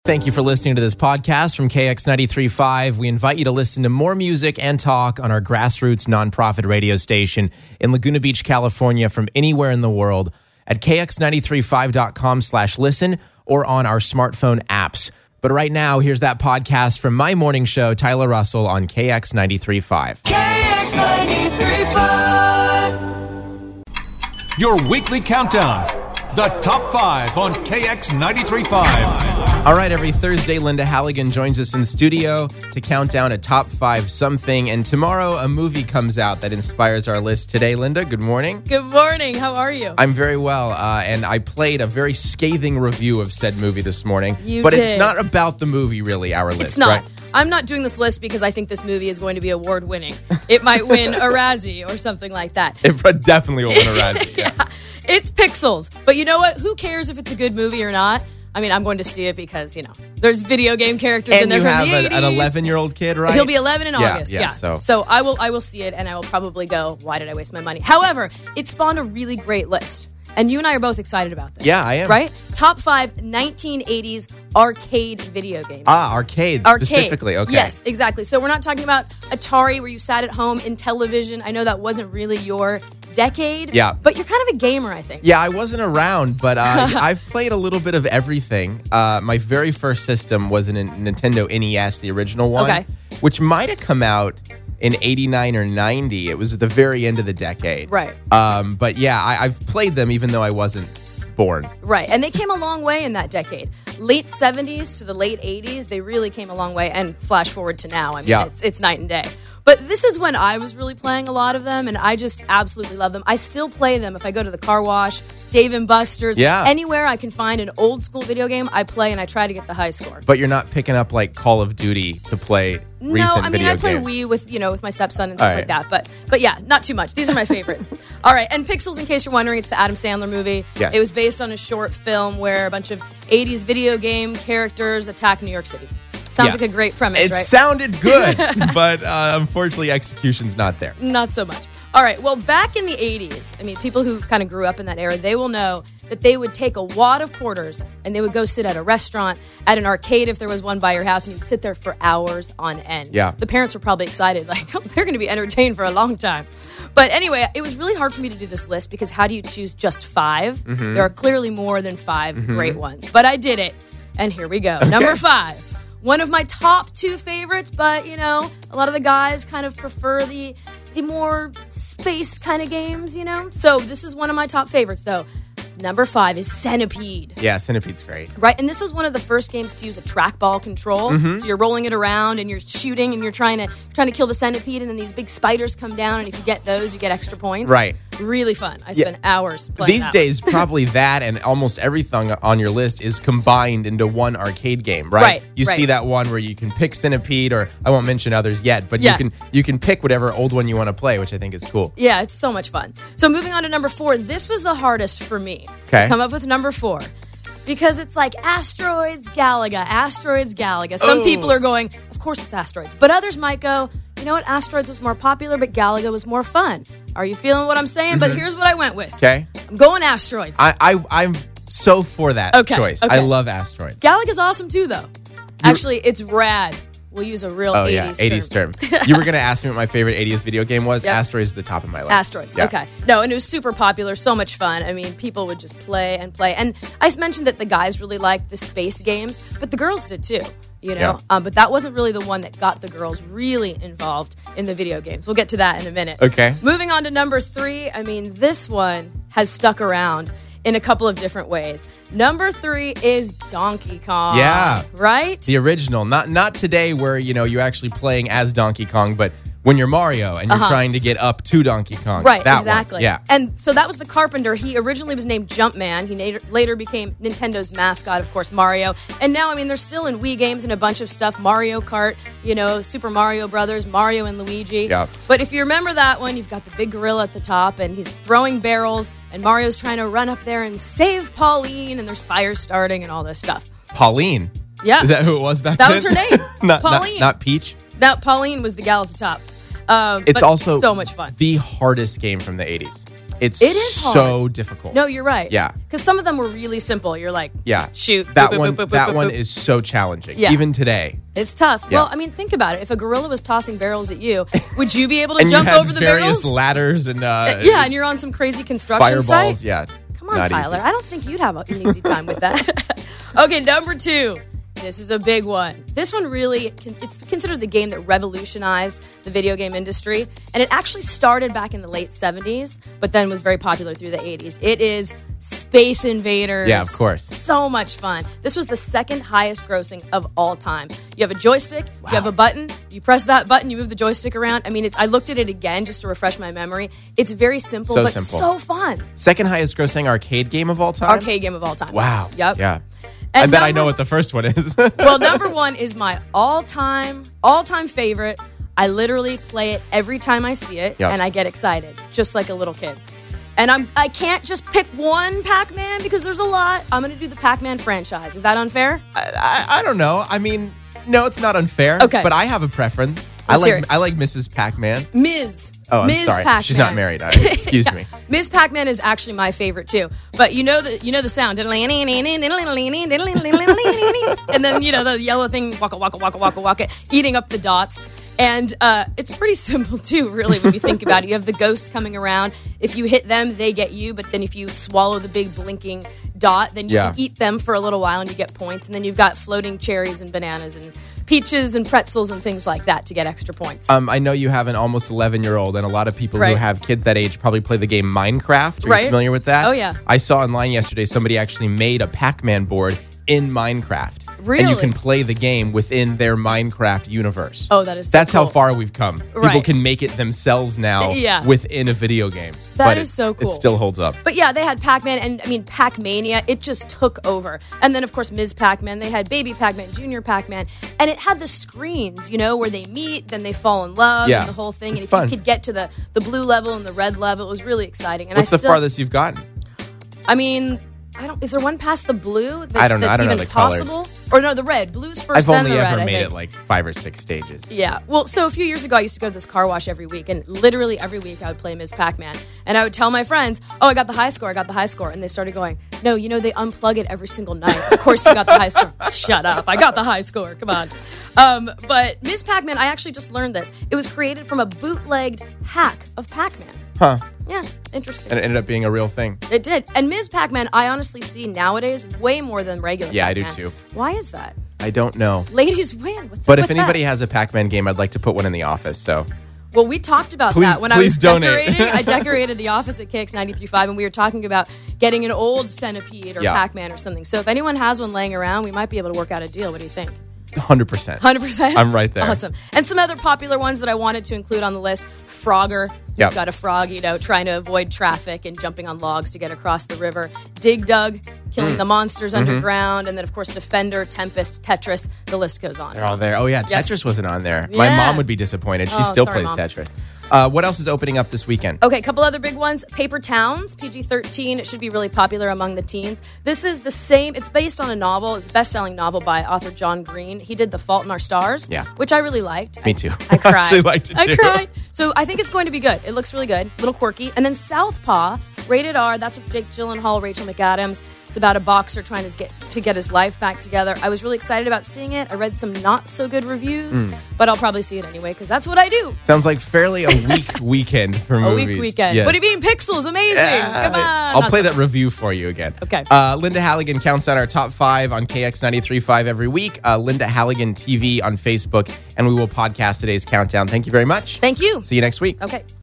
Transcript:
Thank you for listening to this podcast from KX93.5. We invite you to listen to more music and talk on our grassroots nonprofit radio station in Laguna Beach, California, from anywhere in the world at kx935.com/listen or on our smartphone apps. But right now, here's that podcast from my morning show, Tyler Russell, on KX93.5. KX93.5. Your weekly countdown. The Top 5 on KX93.5. All right, every Thursday, Linda Halligan joins us in studio to count down a Top 5 something. And tomorrow, a movie comes out that inspires our list today. Linda, good morning. Good morning. How are you? I'm very well. And I played a very scathing review of said movie this morning. But it's not about the movie, really, our list. It's not. Right? I'm not doing this list because I think this movie is going to be award-winning. It might win a Razzie or something like that. It definitely will win a Razzie. Yeah. It's Pixels. But you know what? Who cares if it's a good movie or not? I mean, I'm going to see it because, there's video game characters in there from the 80s. And you have an 11-year-old kid, right? He'll be 11 in August. Yeah. So I will see it, and I will probably go, why did I waste my money? However, it spawned a really great list. And you and I are both excited about this. Yeah, I am. Right? Top 5 1980s arcade video games. Arcades specifically. Okay. Yes, exactly. So we're not talking about Atari where you sat at home in television. I know that wasn't really your decade. Yeah. But you're kind of a gamer, I think. Yeah, I wasn't around, but I've played a little bit of everything. My very first system was a Nintendo NES, the original one, which might have come out in 89 or 90. It was at the very end of the decade. Right. But yeah, I've played them even though I wasn't born. Right. And they came a long way in that decade. Late 70s to the late 80s, they really came a long way. And flash forward to now, I mean, it's night and day. But this is when I was really playing a lot of them, and I just absolutely love them. I still play them if I go to the car wash, Dave & Buster's, anywhere I can find an old school video game, I play and I try to get the high score. But you're not picking up like Call of Duty to play recent video games? No, I mean, I play Wii with my stepson and stuff like that. But yeah, not too much. These are my favorites. All right, and Pixels, in case you're wondering, it's the Adam Sandler movie. Yes. It was based on a short film where a bunch of 80s video game characters attack New York City. Sounds like a great premise, right? It sounded good, but unfortunately, execution's not there. Not so much. All right, well, back in the 80s, I mean, people who kind of grew up in that era, they will know that they would take a wad of quarters and they would go sit at a restaurant, at an arcade if there was one by your house, and you'd sit there for hours on end. Yeah. The parents were probably excited, like, they're going to be entertained for a long time. But anyway, it was really hard for me to do this list because how do you choose just 5? Mm-hmm. There are clearly more than 5 great ones. But I did it, and here we go. Okay. Number 5. One of my top 2 favorites, but, a lot of the guys kind of prefer the more space kind of games, So this is one of my top favorites, though. Number 5 is Centipede. Yeah, Centipede's great. Right, and this was one of the first games to use a trackball control. Mm-hmm. So you're rolling it around and you're shooting and you're trying to kill the centipede, and then these big spiders come down, and if you get those, you get extra points. Right. Really fun. I spent hours playing These days, probably that and almost everything on your list is combined into one arcade game, right? You see that one where you can pick Centipede, or I won't mention others yet, but you can pick whatever old one you want to play, which I think is cool. Yeah, it's so much fun. So moving on to number 4, this was the hardest for me. Okay. Come up with number 4. Because it's like Asteroids Galaga. Some people are going, of course it's Asteroids. But others might go, you know what, Asteroids was more popular, but Galaga was more fun. Are you feeling what I'm saying? Mm-hmm. But here's what I went with. Okay. I'm going Asteroids. I'm so for that choice. Okay. I love Asteroids. Galaga's awesome too, though. Actually, it's rad. We'll use a real 80s term. You were going to ask me what my favorite 80s video game was. Yep. Asteroids is the top of my list. Asteroids, okay. No, and it was super popular, so much fun. I mean, people would just play and play. And I mentioned that the guys really liked the space games, but the girls did too, Yeah. But that wasn't really the one that got the girls really involved in the video games. We'll get to that in a minute. Okay. Moving on to number 3, I mean, this one has stuck around in a couple of different ways. Number 3 is Donkey Kong. Yeah. Right? The original. Not today where, you're actually playing as Donkey Kong, but when you're Mario and you're trying to get up to Donkey Kong. Right, that exactly. One. Yeah. And so that was the carpenter. He originally was named Jumpman. He later became Nintendo's mascot, of course, Mario. And now, I mean, they're still in Wii games and a bunch of stuff. Mario Kart, Super Mario Brothers, Mario and Luigi. Yeah. But if you remember that one, you've got the big gorilla at the top, and he's throwing barrels, and Mario's trying to run up there and save Pauline, and there's fire starting and all this stuff. Pauline? Yeah. Is that who it was back then? That then? was her name. Pauline. Not Peach? Now, Pauline was the gal at the top. It's but also so much fun. The hardest game from the 80s. It is so difficult. No, you're right. Yeah. Because some of them were really simple. You're like, shoot. That boop, one, boop, boop, that boop, one boop. is so challenging. Yeah. Even today. It's tough. Yeah. Well, I mean, think about it. If a gorilla was tossing barrels at you, would you be able to And jump you had over the various barrels? ladders and Yeah, and you're on some crazy construction fireballs. site. Yeah. Come on, Not Tyler. easy. I don't think you'd have an easy time with that. Okay, number 2. This is a big one. This one really, it's considered the game that revolutionized the video game industry. And it actually started back in the late 70s, but then was very popular through the 80s. It is Space Invaders. Yeah, of course. So much fun. This was the second highest grossing of all time. You have a joystick, you have a button, you press that button, you move the joystick around. I mean, I looked at it again just to refresh my memory. It's very simple, but so fun. Second highest grossing arcade game of all time? Arcade game of all time. Wow. Yep. Yeah. And I bet I know what the first one is. Well, number 1 is my all-time favorite. I literally play it every time I see it, and I get excited, just like a little kid. And I can't just pick one Pac-Man because there's a lot. I'm going to do the Pac-Man franchise. Is that unfair? I don't know. I mean, no, it's not unfair. Okay. But I have a preference. Let's hear it. I like Mrs. Pac-Man. Ms. Oh, I'm Ms. sorry. Pac-Man. She's not married. Excuse me. Ms. Pac-Man is actually my favorite too. But you know the sound. And then, the yellow thing, waka, waka, waka, waka, waka, eating up the dots. And it's pretty simple too, really, when you think about it. You have the ghosts coming around. If you hit them, they get you. But then if you swallow the big blinking dot, then you can eat them for a little while and you get points. And then you've got floating cherries and bananas and peaches and pretzels and things like that to get extra points. I know you have an almost 11-year-old, and a lot of people who have kids that age probably play the game Minecraft. Are you familiar with that? Oh, yeah. I saw online yesterday somebody actually made a Pac-Man board in Minecraft. Really? And you can play the game within their Minecraft universe. Oh, that is so That's cool. how far we've come. Right. People can make it themselves now within a video game. That is so cool. It still holds up. But yeah, they had Pac-Man, and I mean, Pac-Mania, it just took over. And then, of course, Ms. Pac-Man, they had Baby Pac-Man, Junior Pac-Man, and it had the screens, where they meet, then they fall in love, and the whole thing. It's and if fun. you could get to the blue level and the red level, it was really exciting. And What's the farthest you've gotten? I mean, is there one past the blue that's, I don't know. that's I don't know even the possible? colors. Or no, the red. Blue's first, I've then only the red, ever I made think. it like 5 or 6 stages. Yeah. Well, so a few years ago, I used to go to this car wash every week, and literally every week I would play Ms. Pac-Man. And I would tell my friends, oh, I got the high score, I got the high score. And they started going, no, they unplug it every single night. Of course you got the high score. Shut up. I got the high score. Come on. But Ms. Pac-Man, I actually just learned this. It was created from a bootlegged hack of Pac-Man. Huh. Yeah, interesting. And it ended up being a real thing. It did. And Ms. Pac-Man, I honestly see nowadays way more than regular Yeah, Pac-Man. I do too. Why is that? I don't know. Ladies win. What's But up if with anybody that? has a Pac-Man game, I'd like to put one in the office. So Well, we talked about Please- that when I was please donate. decorating. I decorated the office at KX 93.5, and we were talking about getting an old Centipede or Pac-Man or something. So if anyone has one laying around, we might be able to work out a deal. What do you think? 100%. 100%? I'm right there. Awesome. And some other popular ones that I wanted to include on the list. Frogger. Yep. You've got a frog, trying to avoid traffic and jumping on logs to get across the river. Dig Dug, killing the monsters underground. And then, of course, Defender, Tempest, Tetris. The list goes on. They're all there. Oh, yeah. Yes. Tetris wasn't on there. My Yeah. mom would be disappointed. She Oh, still sorry, plays Mom. Tetris. What else is opening up this weekend? Okay, a couple other big ones. Paper Towns, PG-13. It should be really popular among the teens. This is the same. It's based on a novel. It's a best-selling novel by author John Green. He did The Fault in Our Stars, which I really liked. Me too. I cried. I actually liked it too. I cried. So I think it's going to be good. It looks really good. A little quirky. And then Southpaw, rated R. That's with Jake Gyllenhaal, Rachel McAdams. It's about a boxer trying to get his life back together. I was really excited about seeing it. I read some not-so-good reviews, but I'll probably see it anyway because that's what I do. Sounds like fairly a weak weekend for movies. A week weekend. Yes. But if eating Pixels, amazing. Come on. I'll play that review for you again. Okay. Linda Halligan counts out our top 5 on KX 93.5 every week. Linda Halligan TV on Facebook, and we will podcast today's countdown. Thank you very much. Thank you. See you next week. Okay.